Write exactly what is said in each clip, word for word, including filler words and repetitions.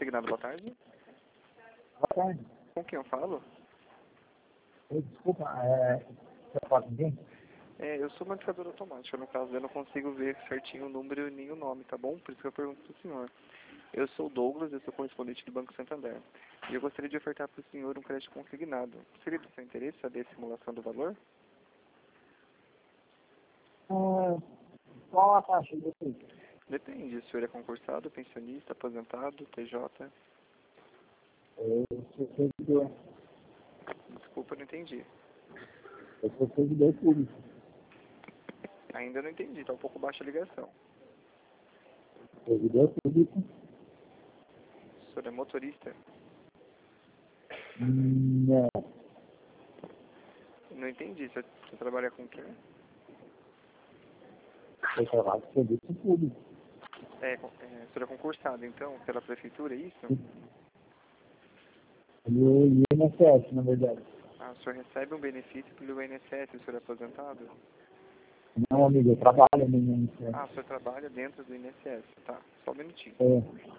consignado, boa tarde. Boa tarde. Com quem eu falo? Oi, desculpa, é... você fala com quem? É, eu sou marcador automático, no caso eu não consigo ver certinho o número e nem o nome, tá bom? Por isso que eu pergunto pro senhor. Eu sou o Douglas, eu sou correspondente do Banco Santander. E eu gostaria de ofertar para o senhor um crédito consignado. Seria do seu interesse saber a simulação do valor? Ah, qual a taxa de vocês? Depende, o senhor é concursado, pensionista, aposentado, T J. Eu sou servidor. Desculpa, não entendi. Eu sou servidor público. Ainda não entendi, tá um pouco baixa a ligação. Servidor público? O senhor é motorista? Não. Não entendi, você, você trabalha com quem? Eu trabalho com serviço público. É, com- é, o senhor é concursado, então, pela prefeitura, é isso? No I N S S, na verdade. Ah, o senhor recebe um benefício pelo I N S S, o senhor é aposentado? Não, amigo, eu trabalho no I N S S. Ah, o senhor trabalha dentro do I N S S, tá, só um minutinho. É.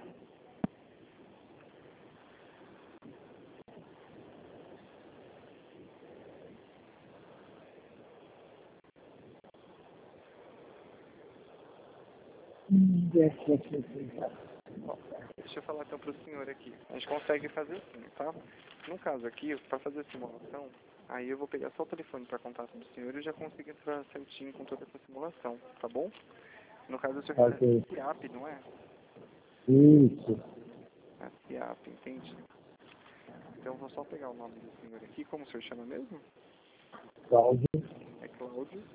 Hum, deixa eu ver. Ó, deixa eu falar então pro senhor aqui. A gente consegue fazer assim, tá? No caso aqui, para fazer a simulação, aí eu vou pegar só o telefone para contato do senhor e eu já consigo entrar certinho com toda essa simulação, tá bom? No caso, o senhor recebe Ok. C I A P, não é? Isso. A C I A P, entendi. Então eu vou só pegar o nome do senhor aqui. Como o senhor chama mesmo? Cláudio É Cláudio.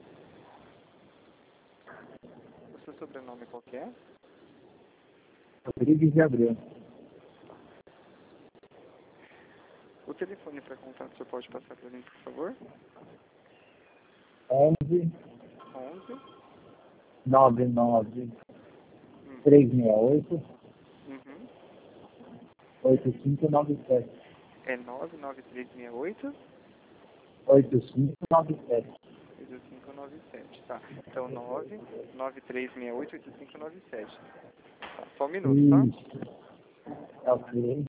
O seu sobrenome qual que é? Rodrigues de Abreu. O telefone para contato, o senhor pode passar para mim, por favor? onze onze. nove nove Hum. três seis oito Uhum. oito cinco nove sete. É nove nove três seis oito. oito cinco nove sete. oito cinco nove sete, tá. Então, nove nove três seis oito oito cinco nove sete. Tá, só um minuto, tá? Isso. Ok.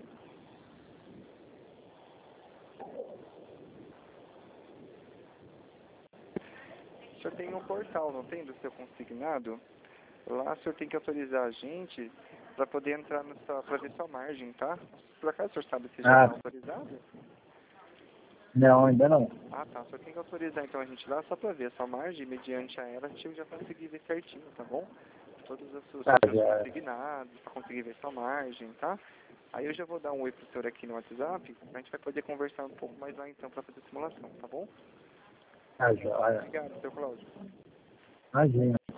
O senhor tem um portal, não tem, do seu consignado? Lá o senhor tem que autorizar a gente para poder entrar no sua, para ver sua margem, tá? Por acaso o senhor sabe se já Ah, está autorizado? não, ainda não. Ah, tá. Só tem que autorizar então a gente lá só para ver a sua margem, mediante a ela a gente já conseguir ver certinho, tá bom? Todos os seus Ah, seus já. consignados, para conseguir ver sua margem, tá? Aí eu já vou dar um oi pro senhor aqui no WhatsApp, a gente vai poder conversar um pouco mais lá então para fazer a simulação, tá bom? Ah, já. Obrigado, seu Cláudio. Imagina.